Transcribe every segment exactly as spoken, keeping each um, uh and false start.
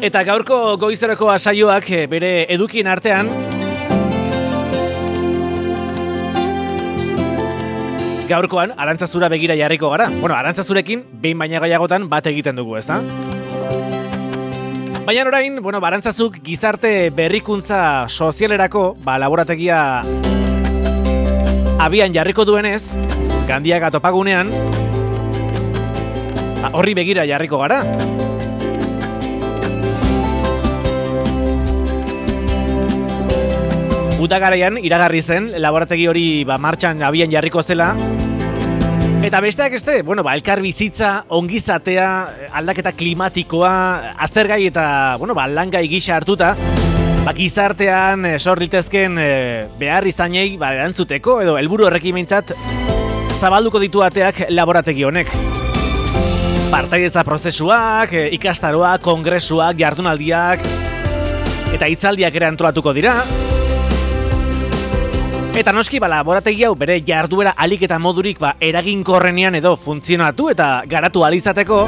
Eta gaurko goizeroko saioak bere edukien artean gaurkoan Arantzazura begira jarriko gara. Bueno, Arantzazurekin behin baina gehiagotan bat egiten dugu, ezta? Baina orain, bueno, Arantzazuk gizarte berrikuntza sozialerako ba, laborategia abian jarriko duenez, Gandiaga topagunean, ba, horri begira jarriko gara. Udagaraian iragarri zen laborategi hori ba, martxan abian jarriko zela. Eta besteak este, bueno, ba, elkar bizitza, ongizatea, aldaketa klimatikoa, aztergai eta bueno, ba, langai gisa hartuta, ba, gizartean sor litezken e, behar izanei ba, erantzuteko edo helburu horrekin behintzat zabalduko ditu ateak laborategi honek. Partaidetza prozesuak, e, ikastaroak, kongresuak, jardunaldiak eta hitzaldiak ere antolatuko dira. Eta noski, ba, laborategi hau bere jarduera alik eta modurik ba, eraginkorrenean edo funtzionatu eta garatu alizateko.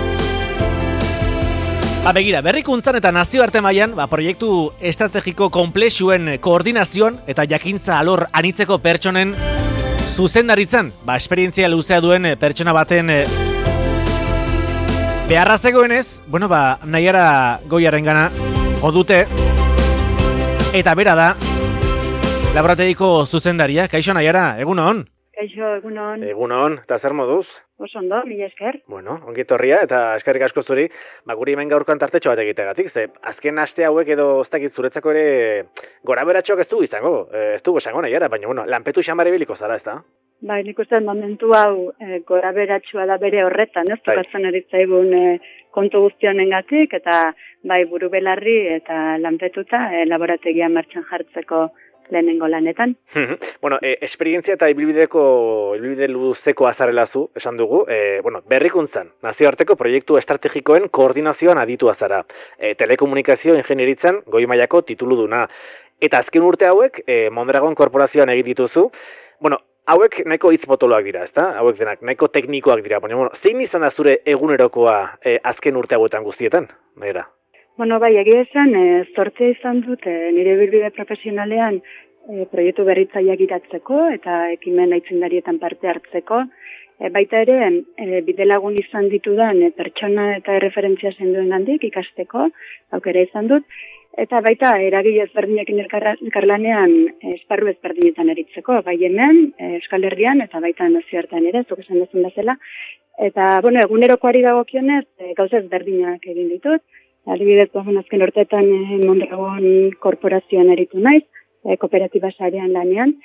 Ba, begira, berrikuntzan eta nazioarte mailan ba, proiektu estrategiko konplexuen koordinazioan eta jakintza alor anitzeko pertsonen zuzendaritzan, ba, esperientzia luzea duen pertsona baten e, beharra zegoenez, bueno, ba, Naiara Goiaren gana jodute, eta bera da, laborategiko zuzendaria. Kaixo, Naiara, egunon? Kaixo, egunon. Egunon, eta zer moduz? Oso ondo, mila esker. Bueno, ongi etorria eta eskerrik asko zuri, ba, guri hemen gaurkoan tartetxo bat egitegatik, ze azken aste hauek edo ez dakit zuretzako ere gora beratxoak ez du izango, ez du esango Naiara, baina bueno, lanpetu xamare biliko zara, ez da? Bai, nik uste momentu hau e, gora beratxua da bere horretan, ez tokatzen eritzaigun e, kontu guztionengatik eta bai buru belarri eta lanpetuta e, laborategia martxan jartzeko lehenengo lanetan. Bueno, e, esperientzia eta ibilbideko ibilbide luzeko azarelazu, esan dugu, e, bueno, berrikuntzan, nazioarteko proiektu estrategikoen koordinazioan aditua zara. E, telekomunikazio ingenieritzan goi mailako tituluduna. Eta azken urte hauek, e, Mondragon korporazioan egin dituzu. Bueno, hauek nahiko hitz potoloak dira, ezta? Hauek denak nahiko teknikoak dira. Baina, bueno, zein izan da zure egunerokoa e, azken urte hauetan guztietan? Naira? Bueno, bai, egia esan, e, zorte izan dut e, nire bilbide profesionalean e, proiektu berritzaileak iratzeko eta ekimen aitzindarietan parte hartzeko. E, baita ere, e, bidelagun izan ditudan e, pertsona eta erreferentzia zenduen handik ikasteko, aukera izan dut. Eta baita, eragile ezberdinekin elkarlanean e, esparru ezberdinetan eritzeko, bai hemen, e, Euskal Herrian eta baita nazioartean ere, zuk esan dezun bezala. Eta, bueno, egunerokoari dagokionez, e, gauza ezberdinak egin ditut. Adibidez, azken urteetan eh, Mondragon korporazioan eritu naiz, eh, kooperatiba sarean lanean,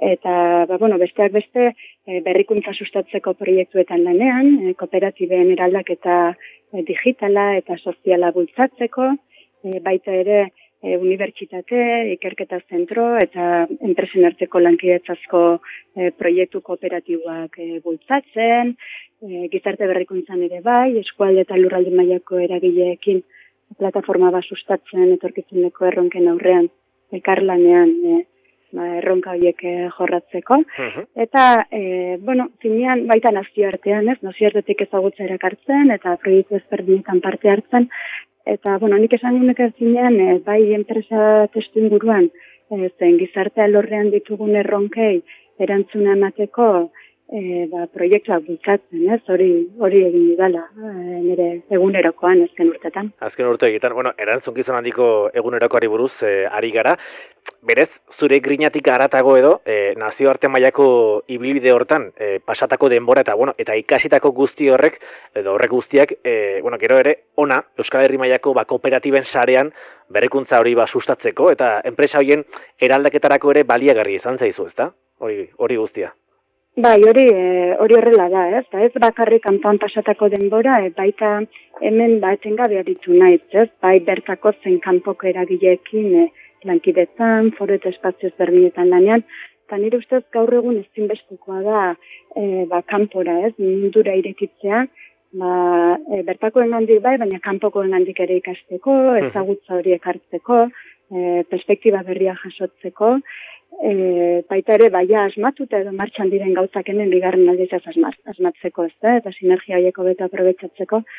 eta ba, bueno, besteak beste eh, berrikuntza sustatzeko proiektuetan lanean, eh, kooperatiben eraldaketa eh, digitala eta soziala bultzatzeko, eh, baita ere eh, unibertsitate, ikerketa zentro eta enpresen arteko lankidetzazko eh, proiektu kooperatiboak eh, bultzatzen, eh, gizarte berrikuntzan ere bai, eskualde eta lurralde mailako eragileekin plataforma bat sustatzen etorkizuneko erronken aurrean, elkarlanean e, ba, erronka horiek e, jorratzeko. Uh-huh. Eta, e, bueno, zinean baita nazioartean, ez? Nazioartetik ezagutza erakartzen eta proiektu ezberdinetan parte hartzen. Eta, bueno, nik esan gunek zinean, e, bai enpresa testu inguruan, e, zen gizarte alorrean ditugun erronkei erantzuna emateko, E, ba, proiektuak bultzatzen, ez, hori hori egin didala, e, nire egunerokoan azken urtetan. Azken urte egiten, bueno, erantzukizun handiko egunerokoari buruz e, ari gara. Berez, zure grinatik haratago edo, e, nazioarte mailako ibilbide hortan e, pasatako denbora eta bueno, eta ikasitako guzti horrek edo horrek guztiak, e, bueno, gero ere ona Euskal Herri mailako ba kooperatiben sarean berrikuntza hori ba sustatzeko eta enpresa horien eraldaketarako ere baliagarri izan zaizu, ezta? Hori hori guztia. Bai, hori e, hori horrela da, ez? Da ez bakarrik kanpoan pasatako denbora, e, baita hemen ba etengabe aritu naiz, ez? Bai bertako zen kanpoko eragileekin e, lankidetzan, foro eta espazio ezberdinetan lanean, eta nire ustez gaur egun ezinbestekoa da e, ba kanpora, ez? Mundura irekitzea, ba e, bertakoengandik bai, baina kanpokoengandik ere ikasteko, ezagutza horiek hartzeko, e, perspektiba berria jasotzeko. E, baita ere, baia asmatuta edo martxan diren gauzak hemen bigarren aldiz asmat, asmatzeko, ez da, eta sinergia haieko beta aprobetsatzeko.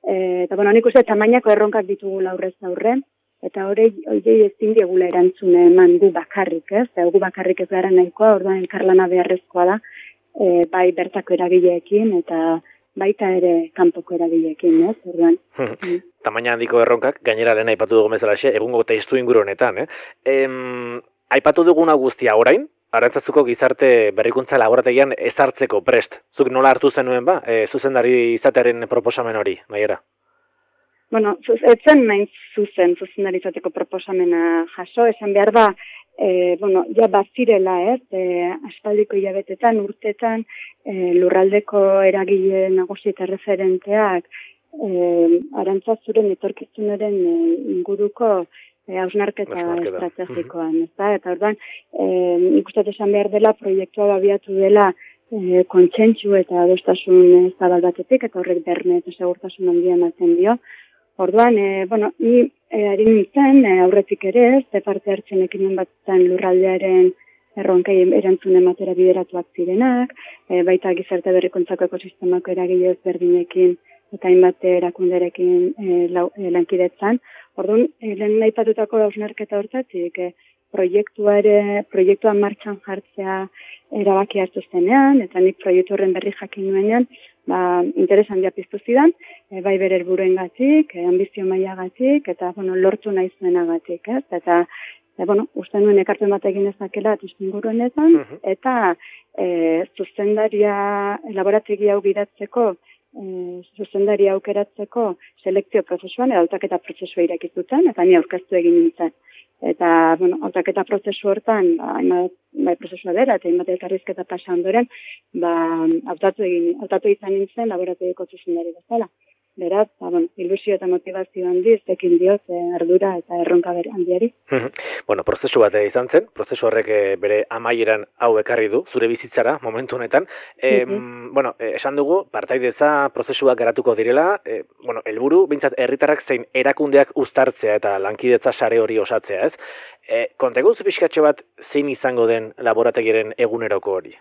E, eta, bueno, nik uste, tamainako erronkak ditugu aurrez aurre, eta hori ezin diegula erantzune eman gu bakarrik, ez? E, gu bakarrik ez gara nahikoa, orduan elkarlana beharrezkoa da, e, bai bertako eragileekin, eta baita ere kanpoko eragileekin, ez? Orduan. Tamaina handiko erronkak, gainera lehen aipatu dugu bezalaxe, egungo testu inguru honetan, eh? Em, aipatu duguna guztia orain, Arantzazuko gizarte berrikuntza laborategian ezartzeko prest. Zuk nola hartu zenuen ba, e, zuzendari izatearen proposamen hori, Maiera? Bueno, etzen nain zuzen zuzendari izateko proposamena jaso, esan behar da, e, bueno, ja bazirela, ez, e, aspaldiko hilabetetan, urtetan, e, lurraldeko eragile nagusi eta referenteak, e, Arantzazuren etorkizunaren e, inguruko E, hausnarketa estrategikoan, ez da? Eta orduan, e, ikustat esan behar dela, proiektua babiatu dela e, kontsentsu eta adostasun zabal batetik, eta horrek berne eta segurtasun handia ematen dio. Orduan, e, bueno, ni e, ari nintzen, e, aurretik ere, ze parte hartzen ekinen batetan lurraldearen erronkei erantzun ematera bideratuak zirenak, e, baita gizarte berrikuntzako ekosistemako eragile ezberdinekin eta hainbat erakunderekin e, lau, e, lankidetzan. Orduan, e, lehen aipatutako hausnarketa hortatik, e, proiektuare, proiektuan martxan jartzea erabaki hartu zenean, eta nik proiektu horren berri jakin nuenean, ba, interes handia piztu zidan, e, bai bere helburuengatik, e, ambizio mailagatik, eta bueno, lortu nahi zuenagatik, ez? Eta E, bueno, uste nuen ekartzen bat egin ezakela testu honetan, uh-huh. eta e, zuzendaria laborategia hau gidatzeko, e, zuzendaria aukeratzeko selekzio prozesuan, edo hautaketa prozesua irakizuten, eta ni aurkeztu egin nintzen. Eta, bueno, hautaketa prozesu hortan, ba, hainbat, bai prozesua dela, eta hainbat elkarrizketa pasa ondoren, ba, hautatu egin, hautatu izan nintzen laborategiako zuzendari bezala. Beraz, ba, bueno, ilusio eta motivazio handiz, ekin diot, eh, ardura eta erronka bere handiari. Bueno, prozesu bat izan zen, prozesu horrek bere amaieran hau ekarri du, zure bizitzara, momentu honetan. E, uh-huh. Bueno, esan dugu, partaidetza prozesuak garatuko direla, e, bueno, helburu, bintzat, herritarrak zein erakundeak uztartzea eta lankidetza sare hori osatzea, ez? E, konteguz pixkatxo bat, zein izango den laborategiren eguneroko hori?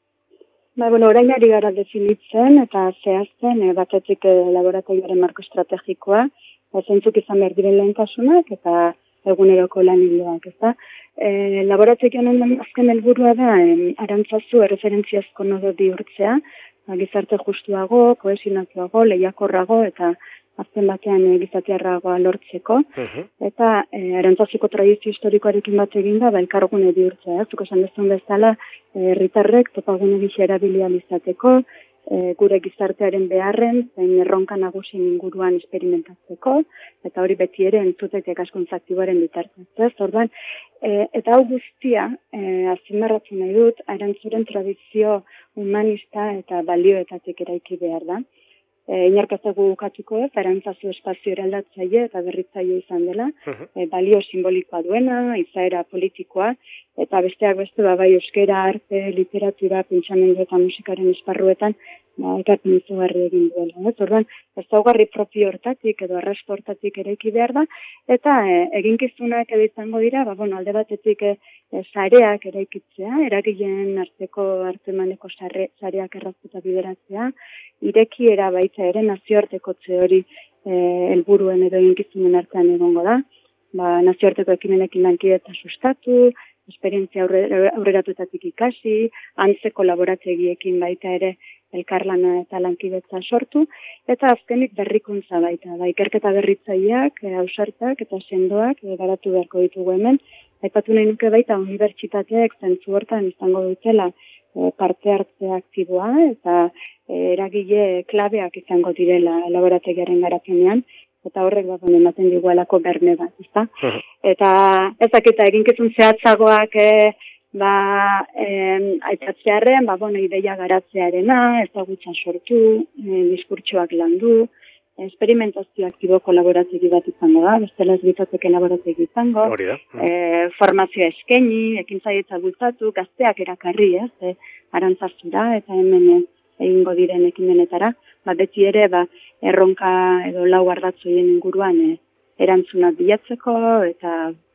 Ba, bueno, orain ari gara definitzen eta zehazten e, batetik e, laborategiaren marko estrategikoa, e, zentzuk izan behar diren lehentasunak eta eguneroko lan hildoak, ezta? E, laborategian honen azken helburua da, e, Arantzazu erreferentziazko nodo bihurtzea, ba, gizarte justuago, kohesionatuago, lehiakorrago eta azken batean e, gizatiarragoa lortzeko, uh-huh. eta e, Arantzazuko tradizio historikoarekin bat eginda, ba, elkargune bihurtzea, ez? Zuko esan dezun bezala, herritarrek topagune gisa erabili ahal izateko, e, gure gizartearen beharren, zein erronka nagusien inguruan esperimentatzeko, eta hori beti ere entzutetek askuntza aktiboaren bitartez. Ez? Orduan, e, eta hau guztia, e, azpimarratzen nahi dut, Arantzuren tradizio humanista eta balioetatik eraiki behar da. E, Inarkazagu ukatuko ez, Arantzazu espazio eraldatzaile eta berritzaile izan dela, uh-huh. e, balio simbolikoa duena, izaera politikoa, eta besteak beste ba, bai euskera, arte, literatura, pentsamendu eta musikaren esparruetan, ba, ekarpen izugarri egin duela. Ez? Orduan, ezaugarri propio hortatik edo arrasto hortatik eraiki behar da, eta e, eginkizunak edo izango dira, ba, bueno, alde batetik e, e, sareak eraikitzea, eragileen arteko hartemaneko sare, sareak erraztuta bideratzea, irekiera baita ere nazioartekotze hori e, helburuen edo eginkizunen artean egongo da, ba, nazioarteko ekimenekin lankidetza sustatu, esperientzia aurre, aurreratuetatik ikasi, antzeko laborategiekin baita ere elkarlana eta lankidetza sortu, eta azkenik berrikuntza baita, da, ikerketa berritzaileak, e, ausartak eta sendoak e, garatu beharko ditugu hemen, aipatu nahi nuke baita unibertsitateak zentzu hortan izango dutela e, parte hartze aktiboa, eta e, eragile klabeak izango direla laborategiaren garapenean, eta horrek bat ematen digualako berne bat, ezta? Uh-huh. Eta ezaketa eginkizun zehatzagoak e, ba, e, aitatzearen, ba, bueno, ideia garatzearena, ezagutza sortu, e, diskurtsoak landu, esperimentazio aktiboko laborategi bat izango da, bestela ez bitzateke laborategi izango, e, formazioa eskaini, ekintzaietza bultzatu, gazteak erakarri, ez, e, Arantzazura eta hemen egingo diren ekimenetara, ba, beti ere ba, erronka edo lau ardatzoien inguruan e, erantzunak bilatzeko eta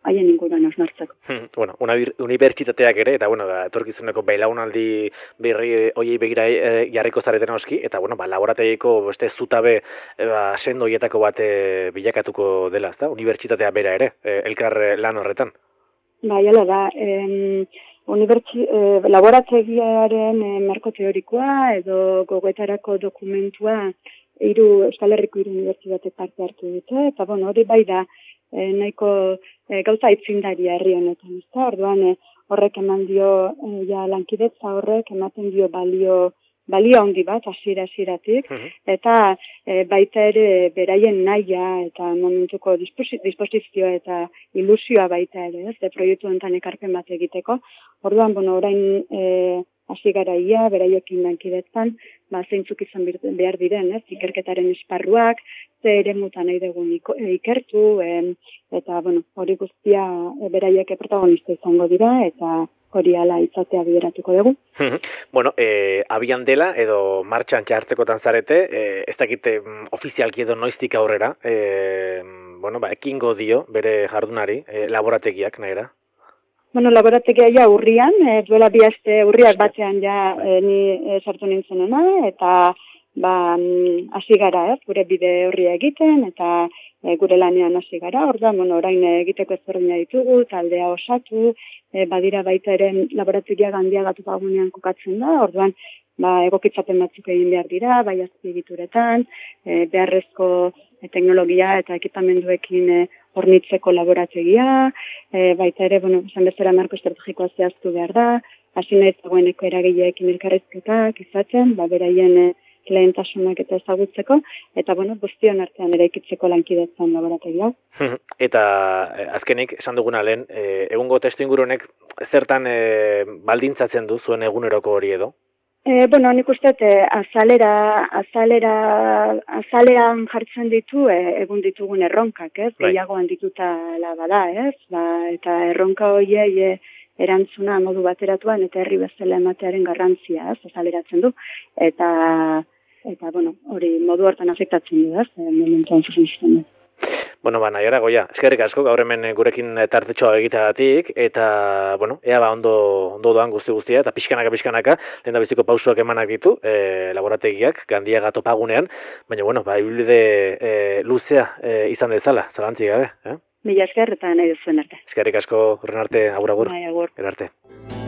haien inguruan osnartzeko. Hmm, bueno, una unibertsitateak ere, eta bueno, etorkizuneko belaunaldi berri hoiei begira e, jarriko zareten oski, eta bueno, ba, laborategiko beste zutabe e, ba, sendo hietako bat e, bilakatuko dela, ezta? Unibertsitatea bera ere, e, elkar lan horretan. Bai, hala da, em, unibertsi, e, laborategiaren e, marko teorikoa edo gogoetarako dokumentua hiru Euskal Herriko hiru unibertsitate parte hartu dute, eta bueno, hori bai da, E, nahiko e, gauza aitzindaria herri honetan, ezta? Orduan e, horrek eman dio e, ja lankidetza horrek ematen dio balio balio handi bat hasiera hasieratik eta e, baita ere beraien nahia eta momentuko disposizioa eta ilusioa baita ere, ez? De proiektu honetan ekarpen bat egiteko. Orduan, bueno, orain e, hasi garaia beraiekin lankidetzan, ba zeintzuk izan behar diren, ez? Ikerketaren esparruak, ze eremutan nahi dugun ikertu, e, eta, bueno, hori guztia e, beraiek protagonista izango dira, eta hori ala izatea bideratuko dugu. Bueno, e, abian dela, edo martxan txartzekotan zarete, e, ez dakite ofizialki edo noiztik aurrera, e, bueno, ba, ekingo dio bere jardunari, e, laborategiak nahera? Bueno, laborategia ja urrian, e, duela bi aste urriak batean ja e, ni e, sartu nintzenena, eta ba, hasi gara, ez, gure bide horria egiten, eta e, gure lanean hasi gara, orda, bueno, orain egiteko ezberdina ditugu, taldea osatu, e, badira baita ere laborategia gandia gatu pagunean kokatzen da, orduan, ba, egokitzapen batzuk egin behar dira, bai azpiegituretan, e, beharrezko e, teknologia eta ekipamenduekin e, hornitzeko laborategia, e, baita ere, bueno, esan bezala marko estrategikoa zehaztu behar da, hasi nahi dagoeneko eragileekin elkarrezketak izaten, ba, beraien e, lehentasunak eta ezagutzeko, eta, bueno, guztion artean eraikitzeko lankidetzan laborategia. Eta azkenik, esan duguna lehen, e, egungo testu ingurunek zertan e, baldintzatzen du zuen eguneroko hori edo? E, bueno, nik uste, e, azalera, azalera, azalean jartzen ditu e, egun ditugun erronkak, ez? Bai. Gehiagoan dituta bada, ez? Ba, eta erronka horiei e, erantzuna modu bateratuan eta herri bezala ematearen garrantzia, ez? Azaleratzen du. Eta, eta bueno, hori modu hartan afektatzen du, ez? E, momentuan zuzen du. Bueno, ba, Naiara Goia, eskerrik asko, gaur hemen gurekin tartetxoa egiteagatik, eta, bueno, ea ba, ondo, ondo doan guzti guztia, eta pixkanaka, pixkanaka, lehen da biztiko pausuak emanak ditu, e, laborategiak, Gandiaga topagunean, baina, bueno, ba, ibilbide e, luzea e, izan dezala, zalantzik gabe, eh? Mila esker eta nahi duzuen arte. Eskerrik asko, horren arte, agur, agur. Bai, agur. Erarte.